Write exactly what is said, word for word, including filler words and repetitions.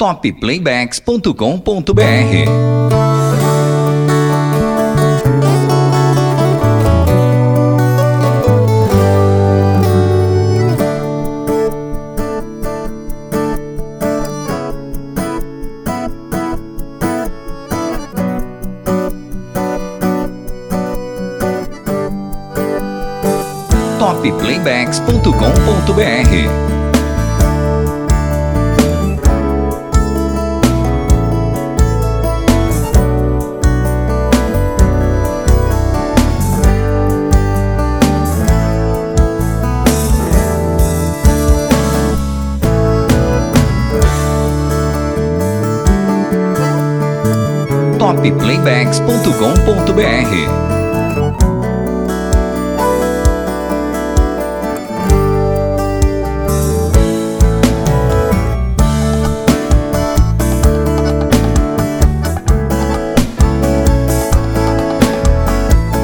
top playbacks ponto com ponto br. top playbacks ponto com ponto br. top playbacks ponto com ponto br.